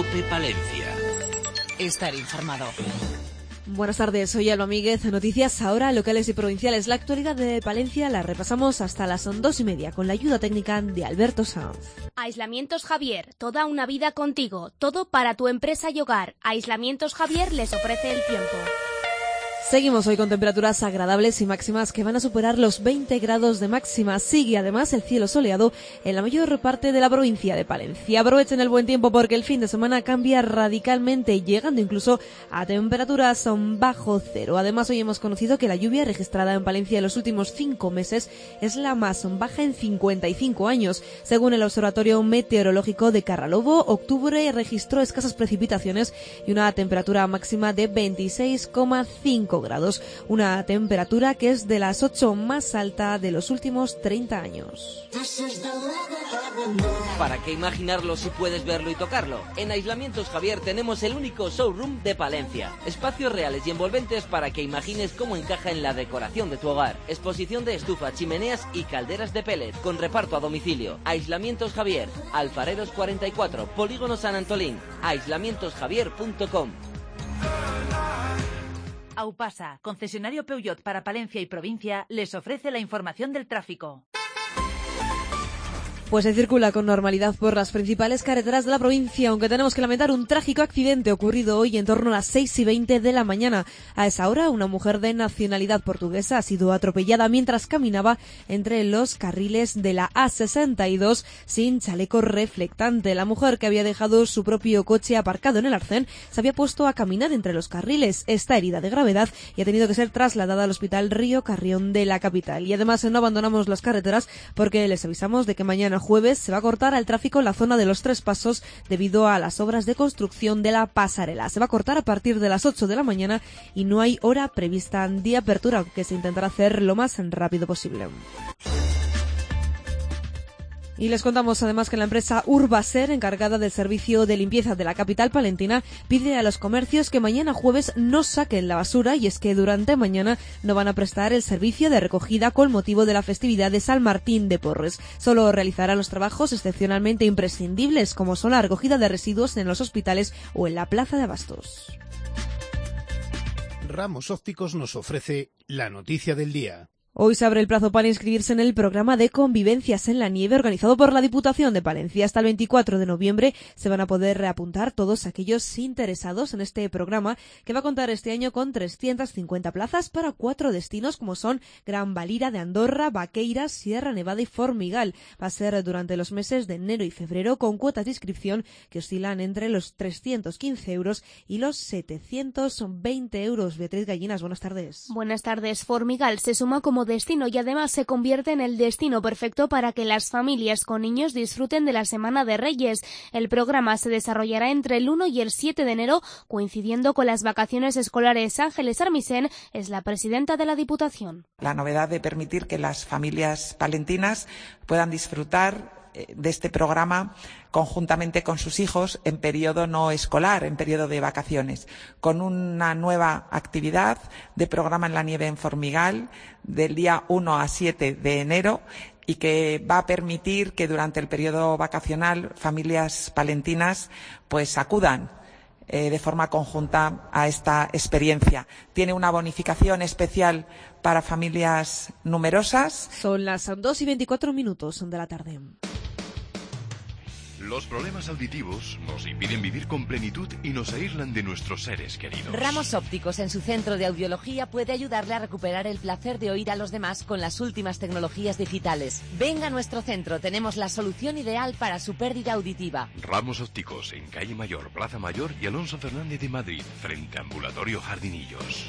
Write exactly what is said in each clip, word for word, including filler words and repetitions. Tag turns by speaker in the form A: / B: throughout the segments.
A: COPE Palencia.
B: Estar informado.
C: Buenas tardes, soy Alba Míguez. Noticias ahora locales y provinciales. La actualidad de Palencia la repasamos hasta las dos y media con la ayuda técnica de Alberto Sanz.
D: Aislamientos Javier, toda una vida contigo, todo para tu empresa y hogar. Aislamientos Javier les ofrece el tiempo.
C: Seguimos hoy con temperaturas agradables y máximas que van a superar los veinte grados de máxima. Sigue además el cielo soleado en la mayor parte de la provincia de Palencia. Aprovechen el buen tiempo porque el fin de semana cambia radicalmente, llegando incluso a temperaturas bajo cero. Además, hoy hemos conocido que la lluvia registrada en Palencia en los últimos cinco meses es la más baja en cincuenta y cinco años. Según el Observatorio Meteorológico de Carralobo, octubre registró escasas precipitaciones y una temperatura máxima de veintiséis coma cinco grados, una temperatura que es de las ocho más alta de los últimos treinta años.
E: ¿Para qué imaginarlo si puedes verlo y tocarlo? En Aislamientos Javier tenemos el único showroom de Palencia. Espacios reales y envolventes para que imagines cómo encaja en la decoración de tu hogar. Exposición de estufa, chimeneas y calderas de pellet con reparto a domicilio. Aislamientos Javier, Alfareros cuarenta y cuatro, Polígono San Antolín, aislamientos javier punto com.
B: Aupasa, concesionario Peugeot para Palencia y provincia, les ofrece la información del tráfico.
C: Pues se circula con normalidad por las principales carreteras de la provincia, aunque tenemos que lamentar un trágico accidente ocurrido hoy en torno a las seis y veinte de la mañana. A esa hora, una mujer de nacionalidad portuguesa ha sido atropellada mientras caminaba entre los carriles de la A sesenta y dos sin chaleco reflectante. La mujer, que había dejado su propio coche aparcado en el arcén, se había puesto a caminar entre los carriles. Está herida de gravedad y ha tenido que ser trasladada al Hospital Río Carrión de la capital. Y además no abandonamos las carreteras porque les avisamos de que mañana jueves se va a cortar el tráfico en la zona de los Tres Pasos debido a las obras de construcción de la pasarela. Se va a cortar a partir de las ocho de la mañana y no hay hora prevista de apertura, que se intentará hacer lo más rápido posible. Y les contamos además que la empresa Urbaser, encargada del servicio de limpieza de la capital palentina, pide a los comercios que mañana jueves no saquen la basura, y es que durante mañana no van a prestar el servicio de recogida con motivo de la festividad de San Martín de Porres. Solo realizarán los trabajos excepcionalmente imprescindibles, como son la recogida de residuos en los hospitales o en la plaza de abastos.
F: Ramos Ópticos nos ofrece la noticia del día.
C: Hoy se abre el plazo para inscribirse en el programa de convivencias en la nieve organizado por la Diputación de Palencia. Hasta el veinticuatro de noviembre se van a poder reapuntar todos aquellos interesados en este programa, que va a contar este año con trescientas cincuenta plazas para cuatro destinos como son Gran Valira de Andorra, Vaqueiras, Sierra Nevada y Formigal. Va a ser durante los meses de enero y febrero, con cuotas de inscripción que oscilan entre los trescientos quince euros y los setecientos veinte euros. Beatriz Gallinas, buenas tardes.
D: Buenas tardes. Formigal se suma como destino y además se convierte en el destino perfecto para que las familias con niños disfruten de la Semana de Reyes. El programa se desarrollará entre el uno y el siete de enero, coincidiendo con las vacaciones escolares. Ángeles Armisen es la presidenta de la Diputación.
G: La novedad de permitir que las familias palentinas puedan disfrutar de este programa conjuntamente con sus hijos en periodo no escolar, en periodo de vacaciones, con una nueva actividad de programa en la nieve en Formigal del día uno a siete de enero, y que va a permitir que durante el periodo vacacional familias palentinas pues acudan eh, de forma conjunta a esta experiencia. Tiene una bonificación especial para familias numerosas.
C: Son las dos y veinticuatro minutos de la tarde.
A: Los problemas auditivos nos impiden vivir con plenitud y nos aíslan de nuestros seres queridos.
B: Ramos Ópticos, en su centro de audiología, puede ayudarle a recuperar el placer de oír a los demás con las últimas tecnologías digitales. Venga a nuestro centro, tenemos la solución ideal para su pérdida auditiva.
A: Ramos Ópticos, en Calle Mayor, Plaza Mayor y Alonso Fernández de Madrid, frente a Ambulatorio Jardinillos.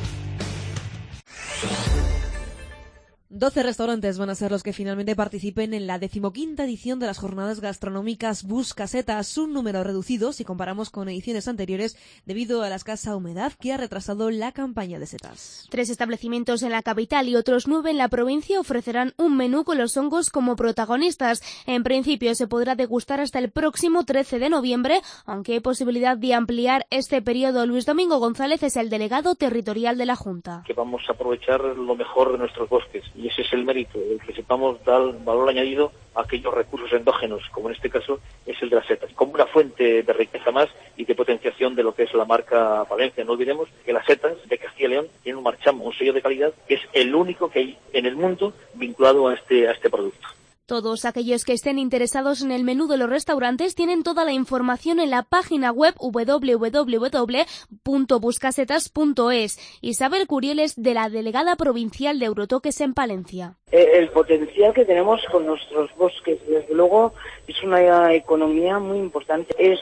C: doce restaurantes van a ser los que finalmente participen en la decimoquinta edición de las jornadas gastronómicas Buscasetas, un número reducido si comparamos con ediciones anteriores debido a la escasa humedad que ha retrasado la campaña de setas.
D: Tres establecimientos en la capital y otros nueve en la provincia ofrecerán un menú con los hongos como protagonistas. En principio se podrá degustar hasta el próximo trece de noviembre, aunque hay posibilidad de ampliar este periodo. Luis Domingo González es el delegado territorial de la Junta.
H: Que vamos a aprovechar lo mejor de nuestros bosques. Y ese es el mérito, el que sepamos dar valor añadido a aquellos recursos endógenos, como en este caso es el de las setas, como una fuente de riqueza más y de potenciación de lo que es la marca Palencia. No olvidemos que las setas de Castilla y León tienen un marchamo, un sello de calidad, que es el único que hay en el mundo vinculado a este, a este producto.
D: Todos aquellos que estén interesados en el menú de los restaurantes tienen toda la información en la página web doble u doble u doble u punto buscasetas punto es. Isabel Curieles, de la delegada provincial de Eurotoques en Palencia.
I: El potencial que tenemos con nuestros bosques, desde luego, es una economía muy importante. Es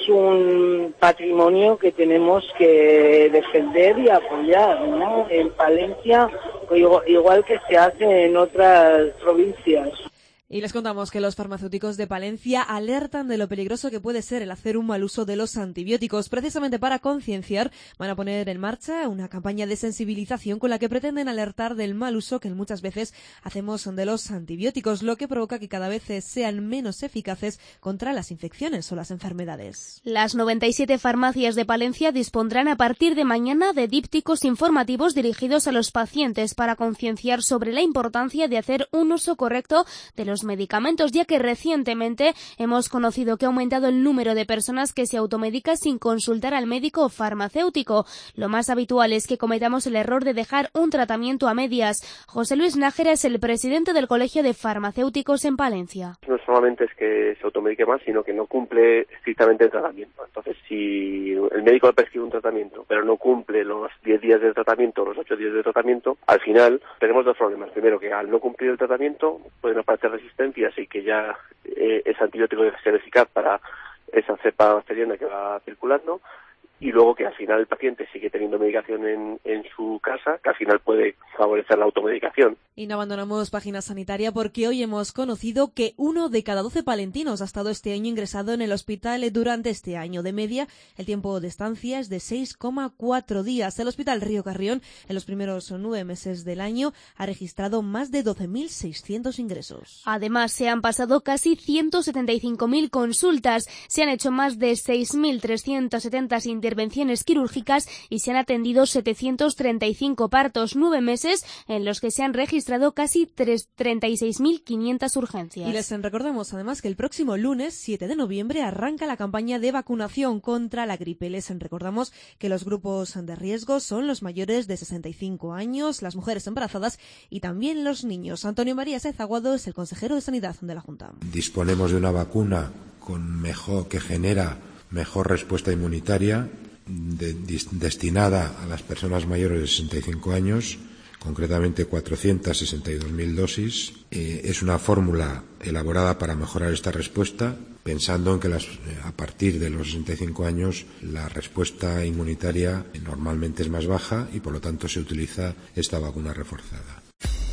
I: un patrimonio que tenemos que defender y apoyar, ¿no? En Palencia, igual que se hace en otras provincias.
C: Y les contamos que los farmacéuticos de Palencia alertan de lo peligroso que puede ser el hacer un mal uso de los antibióticos. Precisamente para concienciar, van a poner en marcha una campaña de sensibilización con la que pretenden alertar del mal uso que muchas veces hacemos de los antibióticos, lo que provoca que cada vez sean menos eficaces contra las infecciones o las enfermedades.
D: Las noventa y siete farmacias de Palencia dispondrán a partir de mañana de dípticos informativos dirigidos a los pacientes para concienciar sobre la importancia de hacer un uso correcto de los medicamentos, ya que recientemente hemos conocido que ha aumentado el número de personas que se automedican sin consultar al médico farmacéutico. Lo más habitual es que cometamos el error de dejar un tratamiento a medias. José Luis Nájera es el presidente del Colegio de Farmacéuticos en Palencia.
J: No solamente es que se automedique más, sino que no cumple estrictamente el tratamiento. Entonces, si el médico le prescribe un tratamiento, pero no cumple los diez días de tratamiento, los ocho días de tratamiento, al final tenemos dos problemas. Primero, que al no cumplir el tratamiento pueden aparecer resistencias y que ya eh, ese antibiótico debe ser eficaz para esa cepa bacteriana que va circulando, y luego que al final el paciente sigue teniendo medicación en, en su casa, que al final puede favorecer la automedicación.
C: Y no abandonamos página sanitaria porque hoy hemos conocido que uno de cada doce palentinos ha estado este año ingresado en el hospital durante este año. De media, el tiempo de estancia es de seis coma cuatro días. El Hospital Río Carrión, en los primeros nueve meses del año, ha registrado más de doce mil seiscientos ingresos.
D: Además, se han pasado casi ciento setenta y cinco mil consultas, se han hecho más de seis mil trescientas setenta intervenciones intervenciones quirúrgicas y se han atendido setecientos treinta y cinco partos, nueve meses en los que se han registrado casi treinta y seis mil quinientas urgencias.
C: Y les recordamos además que el próximo lunes, siete de noviembre, arranca la campaña de vacunación contra la gripe. Les recordamos que los grupos de riesgo son los mayores de sesenta y cinco años, las mujeres embarazadas y también los niños. Antonio María Sáez Aguado es el consejero de Sanidad de la Junta.
K: Disponemos de una vacuna con mejor que genera mejor respuesta inmunitaria de, de, destinada a las personas mayores de sesenta y cinco años, concretamente cuatrocientas sesenta y dos mil dosis. Eh, es una fórmula elaborada para mejorar esta respuesta, pensando en que las, a partir de los sesenta y cinco años la respuesta inmunitaria normalmente es más baja y por lo tanto se utiliza esta vacuna reforzada.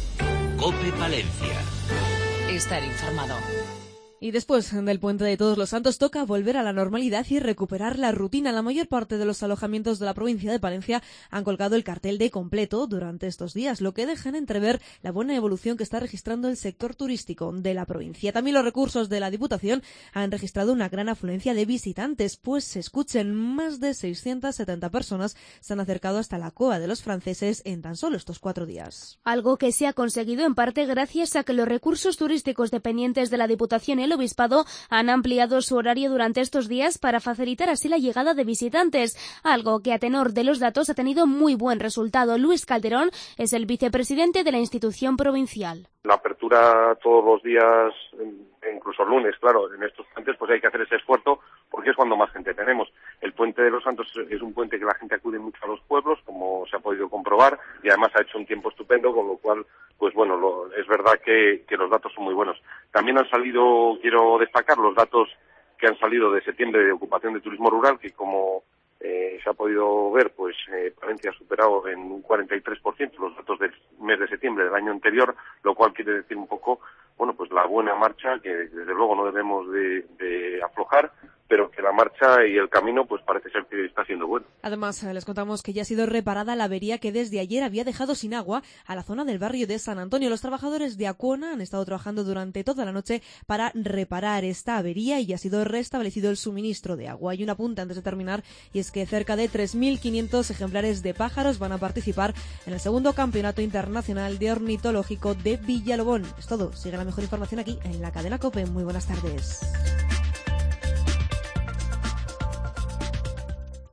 A: COPE Palencia.
B: Estar informado.
C: Y después del Puente de Todos los Santos toca volver a la normalidad y recuperar la rutina. La mayor parte de los alojamientos de la provincia de Palencia han colgado el cartel de completo durante estos días, lo que deja entrever la buena evolución que está registrando el sector turístico de la provincia. También los recursos de la Diputación han registrado una gran afluencia de visitantes, pues se escuchen más de seiscientas setenta personas se han acercado hasta la Cova de los Franceses en tan solo estos cuatro días.
D: Algo que se ha conseguido en parte gracias a que los recursos turísticos dependientes de la Diputación y el Obispado han ampliado su horario durante estos días para facilitar así la llegada de visitantes, algo que a tenor de los datos ha tenido muy buen resultado. Luis Calderón es el vicepresidente de la institución provincial.
J: La apertura todos los días, incluso lunes, claro, en estos puentes pues hay que hacer ese esfuerzo porque es cuando más gente tenemos. El Puente de los Santos es un puente que la gente acude mucho a los pueblos, como se ha podido comprobar, y además ha hecho un tiempo estupendo, con lo cual, pues bueno, lo, es verdad que, que los datos son muy buenos. También han salido, quiero destacar, los datos que han salido de septiembre de ocupación de turismo rural, que como eh, se ha podido ver, pues eh, Palencia ha superado en un cuarenta y tres por ciento los datos del mes de septiembre del año anterior, lo cual quiere decir un poco, bueno, pues la buena marcha, que desde luego no debemos de, de aflojar, pero que la marcha y el camino pues parece ser que está siendo bueno.
C: Además, les contamos que ya ha sido reparada la avería que desde ayer había dejado sin agua a la zona del barrio de San Antonio. Los trabajadores de Acuona han estado trabajando durante toda la noche para reparar esta avería y ya ha sido restablecido el suministro de agua. Hay un apunte antes de terminar, y es que cerca de tres mil quinientos ejemplares de pájaros van a participar en el segundo Campeonato Internacional de Ornitológico de Villalobón. Es todo. Sigue la mejor información aquí en la cadena COPE. Muy buenas tardes.